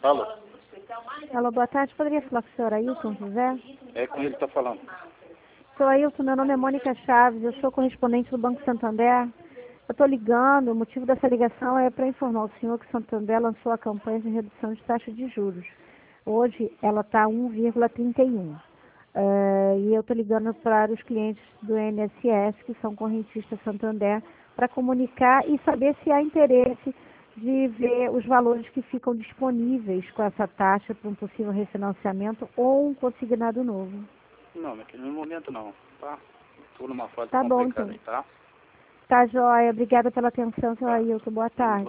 Alô? Alô, boa tarde. Poderia falar com o senhor Ailton José? É com ele que tá falando. Sou Ailton, meu nome é Mônica Chaves, eu sou correspondente do Banco Santander. Eu estou ligando, o motivo dessa ligação é para informar o senhor que o Santander lançou a campanha de redução de taxa de juros. Hoje ela está 1,31. E eu estou ligando para os clientes do INSS, que são correntistas Santander, para comunicar e saber se há interesse de ver os valores que ficam disponíveis com essa taxa para um possível refinanciamento ou um consignado novo. Não, naquele momento não, tá? Tô numa fase Tá bom, complicada então. aí, tá? Tá, joia. Obrigada pela atenção, senhor Tá. Ailton. Boa tarde.